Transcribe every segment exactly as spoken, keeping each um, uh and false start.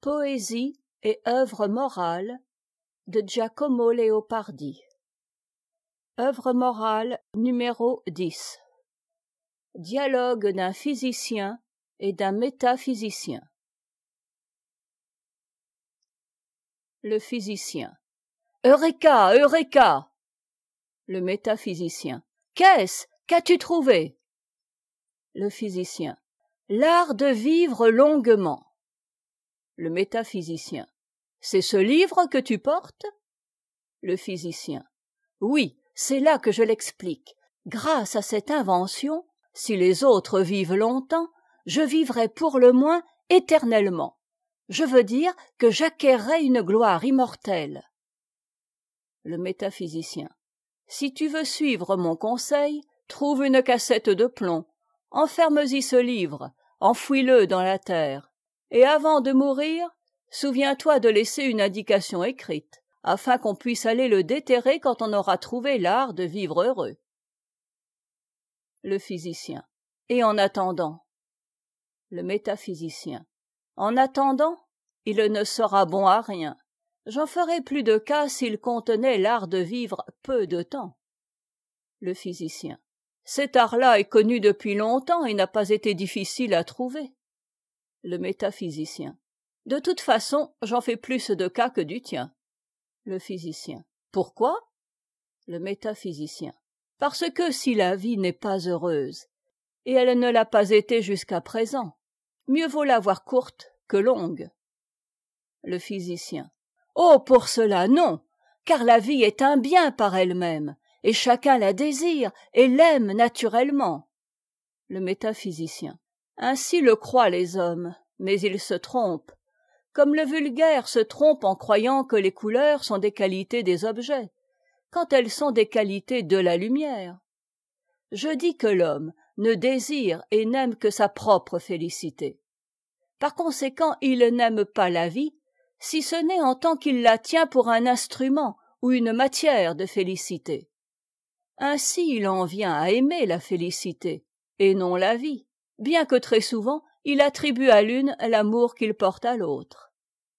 Poésie et œuvre morale de Giacomo Leopardi. Œuvre morale numéro dix. Dialogue d'un physicien et d'un métaphysicien. Le physicien. Eureka, Eureka! Le métaphysicien. Qu'est-ce? Qu'as-tu trouvé? Le physicien. L'art de vivre longuement. Le métaphysicien. C'est ce livre que tu portes? Le physicien. Oui, c'est là que je l'explique. Grâce à cette invention, si les autres vivent longtemps, je vivrai pour le moins éternellement. Je veux dire que j'acquerrai une gloire immortelle. Le métaphysicien. Si tu veux suivre mon conseil, trouve une cassette de plomb, enferme-y ce livre, enfouis-le dans la terre, et avant de mourir, souviens-toi de laisser une indication écrite, afin qu'on puisse aller le déterrer quand on aura trouvé l'art de vivre heureux. Le physicien. Et en attendant? Le métaphysicien. En attendant, il ne sera bon à rien. J'en ferai plus de cas s'il contenait l'art de vivre peu de temps. Le physicien. Cet art-là est connu depuis longtemps et n'a pas été difficile à trouver. Le métaphysicien. De toute façon, j'en fais plus de cas que du tien. Le physicien. Pourquoi? Le métaphysicien. Parce que si la vie n'est pas heureuse, et elle ne l'a pas été jusqu'à présent, mieux vaut la voir courte que longue. Le physicien. Oh, pour cela, non, car la vie est un bien par elle-même, et chacun la désire et l'aime naturellement. Le métaphysicien. Ainsi le croient les hommes, mais ils se trompent, comme le vulgaire se trompe en croyant que les couleurs sont des qualités des objets, quand elles sont des qualités de la lumière. Je dis que l'homme ne désire et n'aime que sa propre félicité. Par conséquent, il n'aime pas la vie, si ce n'est en tant qu'il la tient pour un instrument ou une matière de félicité. Ainsi il en vient à aimer la félicité, et non la vie, bien que très souvent il attribue à l'une l'amour qu'il porte à l'autre.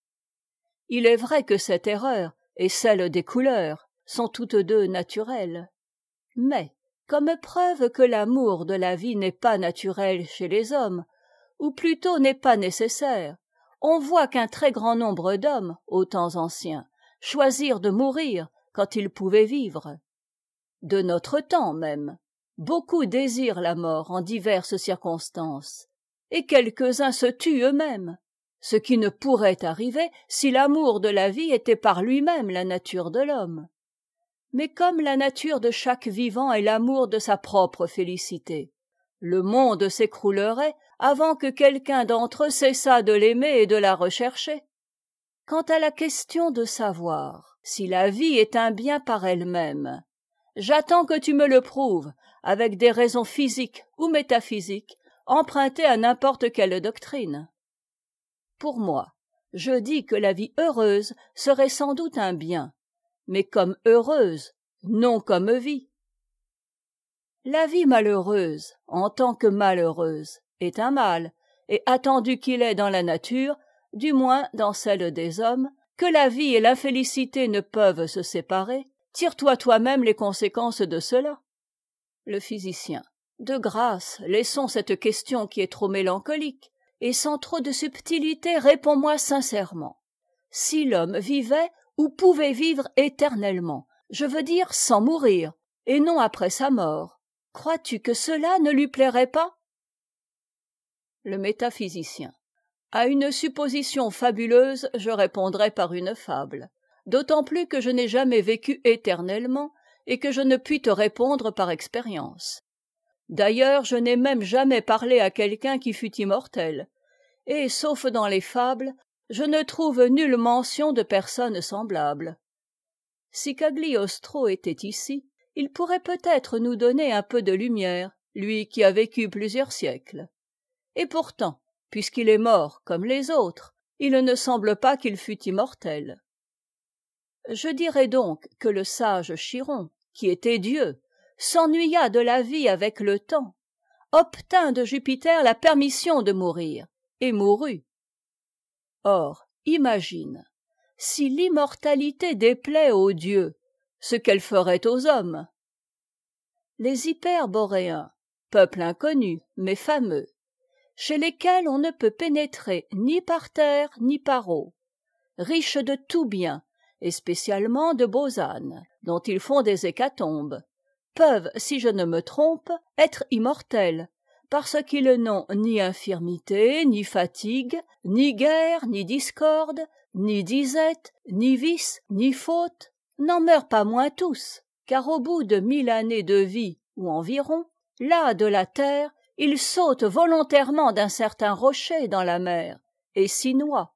Il est vrai que cette erreur et celle des couleurs sont toutes deux naturelles. Mais, comme preuve que l'amour de la vie n'est pas naturel chez les hommes, ou plutôt n'est pas nécessaire, on voit qu'un très grand nombre d'hommes, aux temps anciens, choisirent de mourir quand ils pouvaient vivre. De notre temps même, beaucoup désirent la mort en diverses circonstances, et quelques-uns se tuent eux-mêmes, ce qui ne pourrait arriver si l'amour de la vie était par lui-même la nature de l'homme. Mais comme la nature de chaque vivant est l'amour de sa propre félicité, le monde s'écroulerait avant que quelqu'un d'entre eux cessât de l'aimer et de la rechercher. Quant à la question de savoir si la vie est un bien par elle-même, j'attends que tu me le prouves avec des raisons physiques ou métaphysiques empruntées à n'importe quelle doctrine. Pour moi, je dis que la vie heureuse serait sans doute un bien, mais comme heureuse, non comme vie. La vie malheureuse, en tant que malheureuse, est un mal, et attendu qu'il est dans la nature, du moins dans celle des hommes, que la vie et l'infélicité ne peuvent se séparer, tire-toi toi-même les conséquences de cela. Le physicien. De grâce, laissons cette question qui est trop mélancolique, et sans trop de subtilité, réponds-moi sincèrement. Si l'homme vivait ou pouvait vivre éternellement, je veux dire sans mourir, et non après sa mort, crois-tu que cela ne lui plairait pas? Le métaphysicien. À une supposition fabuleuse, je répondrai par une fable, d'autant plus que je n'ai jamais vécu éternellement et que je ne puis te répondre par expérience. D'ailleurs, je n'ai même jamais parlé à quelqu'un qui fût immortel, et, sauf dans les fables, je ne trouve nulle mention de personne semblable. Si Cagliostro était ici, il pourrait peut-être nous donner un peu de lumière, lui qui a vécu plusieurs siècles. Et pourtant, puisqu'il est mort comme les autres, il ne semble pas qu'il fût immortel. Je dirais donc que le sage Chiron, qui était Dieu, s'ennuya de la vie avec le temps, obtint de Jupiter la permission de mourir, et mourut. Or, imagine, si l'immortalité déplaît aux dieux, ce qu'elle ferait aux hommes. Les Hyperboréens, peuple inconnu, mais fameux, chez lesquels on ne peut pénétrer ni par terre ni par eau, riches de tout bien, et spécialement de beaux ânes, dont ils font des hécatombes, peuvent, si je ne me trompe, être immortels, parce qu'ils n'ont ni infirmité, ni fatigue, ni guerre, ni discorde, ni disette, ni vice, ni faute, n'en meurent pas moins tous, car au bout de mille années de vie, ou environ, là de la terre, ils sautent volontairement d'un certain rocher dans la mer, et s'y noient.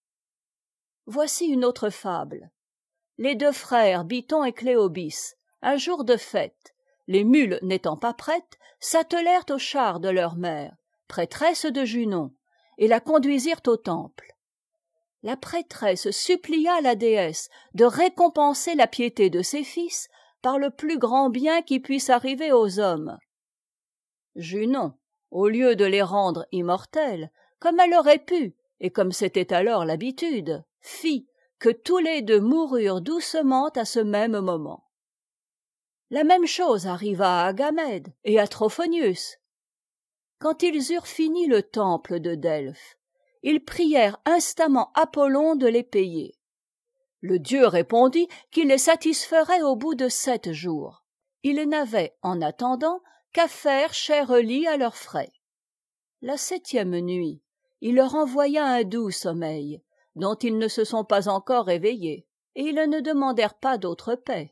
Voici une autre fable. Les deux frères Biton et Cléobis, un jour de fête, les mules n'étant pas prêtes, s'attelèrent au char de leur mère, prêtresse de Junon, et la conduisirent au temple. La prêtresse supplia la déesse de récompenser la piété de ses fils par le plus grand bien qui puisse arriver aux hommes. Junon, au lieu de les rendre immortels, comme elle aurait pu, et comme c'était alors l'habitude, fit que tous les deux moururent doucement à ce même moment. La même chose arriva à Agamède et à Trophonius. Quand ils eurent fini le temple de Delphes, ils prièrent instamment Apollon de les payer. Le dieu répondit qu'il les satisferait au bout de sept jours. Ils n'avaient, en attendant, qu'à faire cher lit à leurs frais. La septième nuit, il leur envoya un doux sommeil, dont ils ne se sont pas encore éveillés, et ils ne demandèrent pas d'autre paix.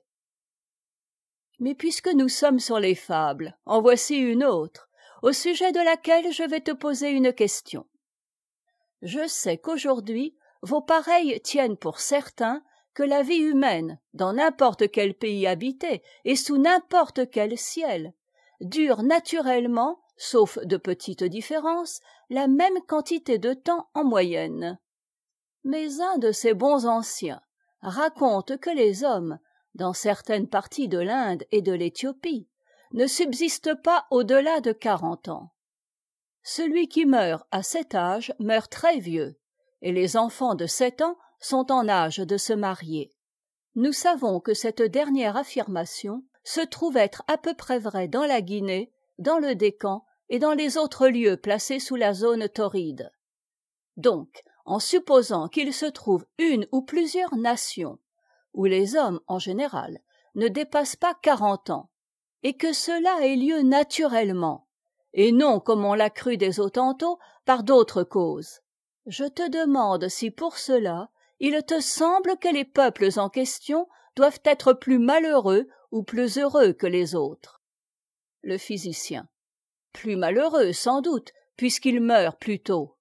Mais puisque nous sommes sur les fables, en voici une autre, au sujet de laquelle je vais te poser une question. Je sais qu'aujourd'hui, vos pareils tiennent pour certain que la vie humaine, dans n'importe quel pays habité et sous n'importe quel ciel, dure naturellement, sauf de petites différences, la même quantité de temps en moyenne. Mais un de ces bons anciens raconte que les hommes, dans certaines parties de l'Inde et de l'Éthiopie, ne subsistent pas au-delà de quarante ans. Celui qui meurt à cet âge meurt très vieux, et les enfants de sept ans sont en âge de se marier. Nous savons que cette dernière affirmation se trouve être à peu près vraie dans la Guinée, dans le Décan et dans les autres lieux placés sous la zone torride. Donc, en supposant qu'il se trouve une ou plusieurs nations où les hommes, en général, ne dépassent pas quarante ans, et que cela ait lieu naturellement, et non, comme on l'a cru des Hottentots, par d'autres causes. Je te demande si pour cela, il te semble que les peuples en question doivent être plus malheureux ou plus heureux que les autres. Le physicien. Plus malheureux, sans doute, puisqu'ils meurent plus tôt.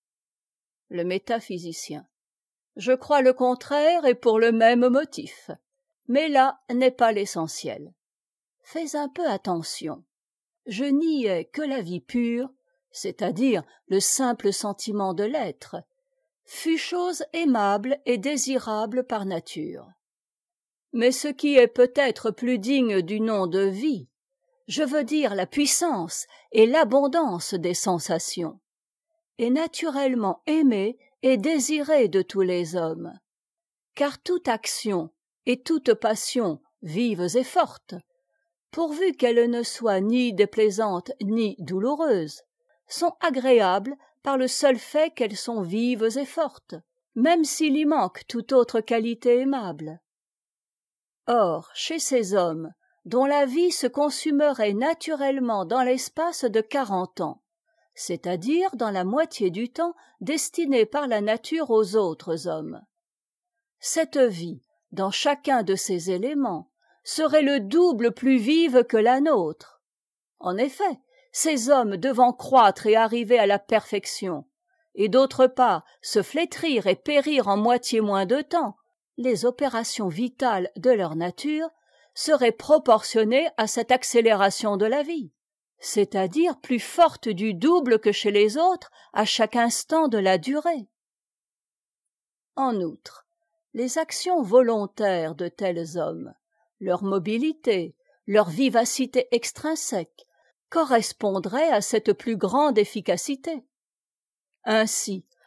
Le métaphysicien. Je crois le contraire et pour le même motif. Mais là n'est pas l'essentiel. Fais un peu attention. Je niais que la vie pure, c'est-à-dire le simple sentiment de l'être, fût chose aimable et désirable par nature. Mais ce qui est peut-être plus digne du nom de vie, je veux dire la puissance et l'abondance des sensations, est naturellement aimé et désiré de tous les hommes. Car toute action et toute passion vives et fortes, pourvu qu'elles ne soient ni déplaisantes ni douloureuses, sont agréables par le seul fait qu'elles sont vives et fortes, même s'il y manque toute autre qualité aimable. Or, chez ces hommes, dont la vie se consumerait naturellement dans l'espace de quarante ans, c'est-à-dire dans la moitié du temps destiné par la nature aux autres hommes, cette vie, dans chacun de ces éléments, serait le double plus vive que la nôtre. En effet, ces hommes devant croître et arriver à la perfection, et d'autre part se flétrir et périr en moitié moins de temps, les opérations vitales de leur nature seraient proportionnées à cette accélération de la vie, c'est-à-dire plus forte du double que chez les autres à chaque instant de la durée. En outre, les actions volontaires de tels hommes, leur mobilité, leur vivacité extrinsèque, correspondraient à cette plus grande efficacité. Ainsi,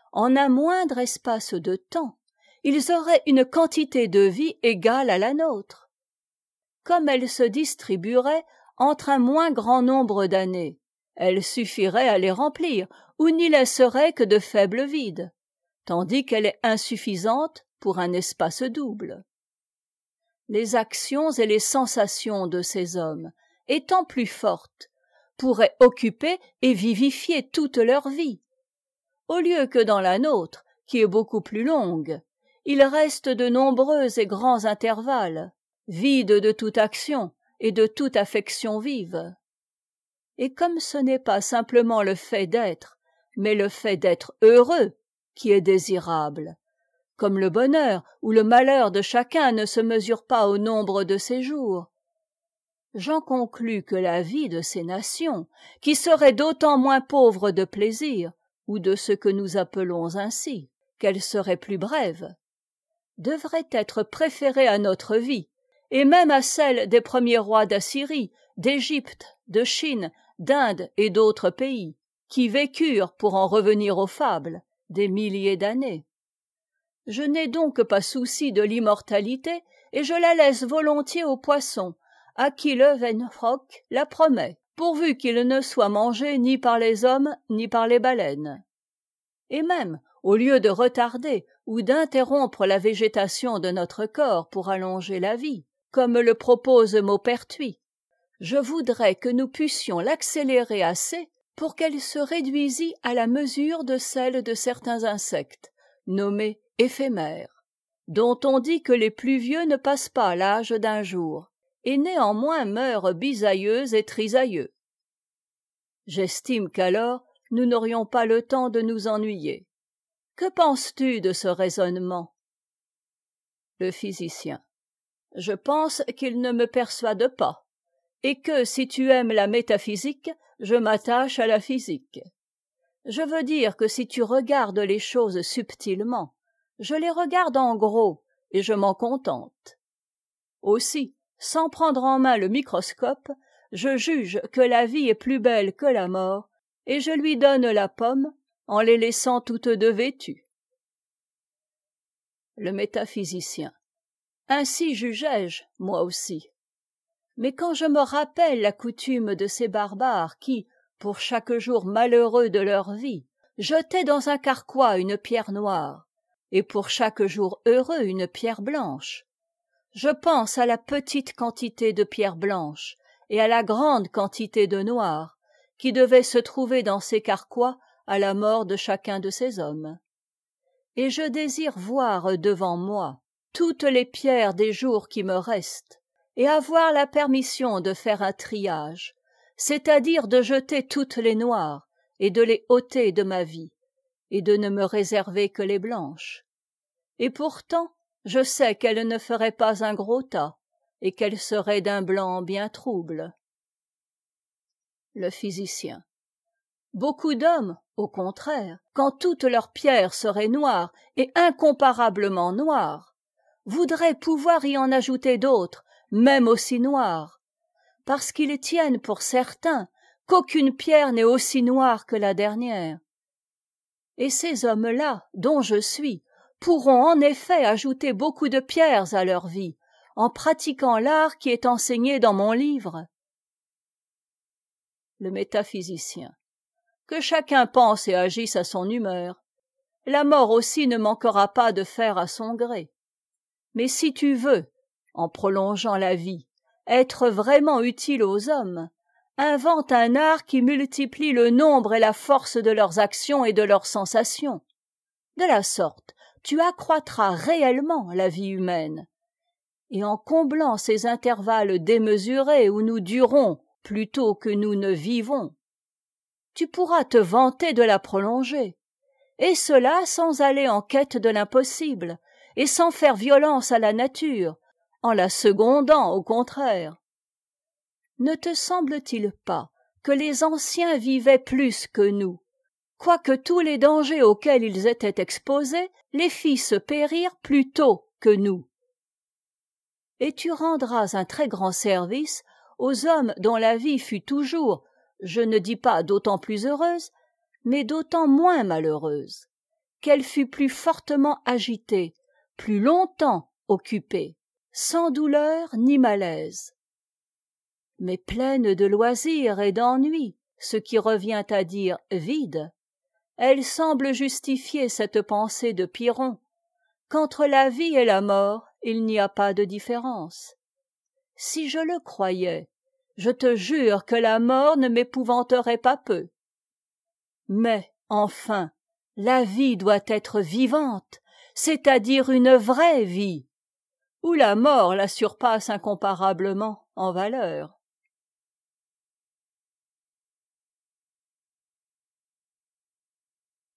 en un moindre espace de temps, ils auraient une quantité de vie égale à la nôtre. Comme elle se distribuerait entre un moins grand nombre d'années, elle suffirait à les remplir, ou n'y laisserait que de faibles vides, tandis qu'elle est insuffisante pour un espace double. Les actions et les sensations de ces hommes, étant plus fortes, pourraient occuper et vivifier toute leur vie, au lieu que dans la nôtre, qui est beaucoup plus longue, il reste de nombreux et grands intervalles, vides de toute action et de toute affection vive. Et comme ce n'est pas simplement le fait d'être, mais le fait d'être heureux qui est désirable, comme le bonheur ou le malheur de chacun ne se mesure pas au nombre de ses jours, j'en conclus que la vie de ces nations, qui seraient d'autant moins pauvres de plaisir, ou de ce que nous appelons ainsi, qu'elle serait plus brève, devrait être préférée à notre vie, et même à celle des premiers rois d'Assyrie, d'Égypte, de Chine, d'Inde et d'autres pays, qui vécurent, pour en revenir aux fables, des milliers d'années. Je n'ai donc pas souci de l'immortalité, et je la laisse volontiers aux poissons, à qui Leuwenhoek la promet, pourvu qu'il ne soit mangé ni par les hommes ni par les baleines. Et même, au lieu de retarder ou d'interrompre la végétation de notre corps pour allonger la vie, comme le propose Maupertuis, je voudrais que nous puissions l'accélérer assez pour qu'elle se réduisît à la mesure de celle de certains insectes, nommés éphémères, dont on dit que les plus vieux ne passent pas l'âge d'un jour, et néanmoins meurent bisailleux et trisailleux. J'estime qu'alors nous n'aurions pas le temps de nous ennuyer. Que penses-tu de ce raisonnement? Le physicien. Je pense qu'il ne me persuade pas, et que si tu aimes la métaphysique, je m'attache à la physique. Je veux dire que si tu regardes les choses subtilement, je les regarde en gros, et je m'en contente. Aussi, sans prendre en main le microscope, je juge que la vie est plus belle que la mort, et je lui donne la pomme en les laissant toutes deux vêtues. Le métaphysicien. Ainsi jugeais-je, moi aussi. Mais quand je me rappelle la coutume de ces barbares qui, pour chaque jour malheureux de leur vie, jetaient dans un carquois une pierre noire, et pour chaque jour heureux une pierre blanche, je pense à la petite quantité de pierres blanches et à la grande quantité de noir qui devait se trouver dans ces carquois à la mort de chacun de ces hommes. Et je désire voir devant moi toutes les pierres des jours qui me restent, et avoir la permission de faire un triage, c'est-à-dire de jeter toutes les noires et de les ôter de ma vie, et de ne me réserver que les blanches. Et pourtant, je sais qu'elles ne feraient pas un gros tas, et qu'elles seraient d'un blanc bien trouble. Le physicien. Beaucoup d'hommes, au contraire, quand toutes leurs pierres seraient noires et incomparablement noires, voudraient pouvoir y en ajouter d'autres, même aussi noires, parce qu'ils tiennent pour certain qu'aucune pierre n'est aussi noire que la dernière. Et ces hommes-là, dont je suis, pourront en effet ajouter beaucoup de pierres à leur vie, en pratiquant l'art qui est enseigné dans mon livre. Le métaphysicien. Que chacun pense et agisse à son humeur. La mort aussi ne manquera pas de faire à son gré. Mais si tu veux, en prolongeant la vie, être vraiment utile aux hommes, invente un art qui multiplie le nombre et la force de leurs actions et de leurs sensations. De la sorte, tu accroîtras réellement la vie humaine. Et en comblant ces intervalles démesurés où nous durons plutôt que nous ne vivons, tu pourras te vanter de la prolonger, et cela sans aller en quête de l'impossible, et sans faire violence à la nature, en la secondant au contraire. Ne te semble-t-il pas que les anciens vivaient plus que nous, quoique tous les dangers auxquels ils étaient exposés les fissent périr plus tôt que nous? Et tu rendras un très grand service aux hommes dont la vie fut toujours, je ne dis pas d'autant plus heureuse, mais d'autant moins malheureuse, qu'elle fût plus fortement agitée, plus longtemps occupée, sans douleur ni malaise. Mais pleine de loisirs et d'ennui, ce qui revient à dire vide, elle semble justifier cette pensée de Pyrrhon, qu'entre la vie et la mort il n'y a pas de différence. Si je le croyais, je te jure que la mort ne m'épouvanterait pas peu. Mais, enfin, la vie doit être vivante, c'est-à-dire une vraie vie, ou la mort la surpasse incomparablement en valeur.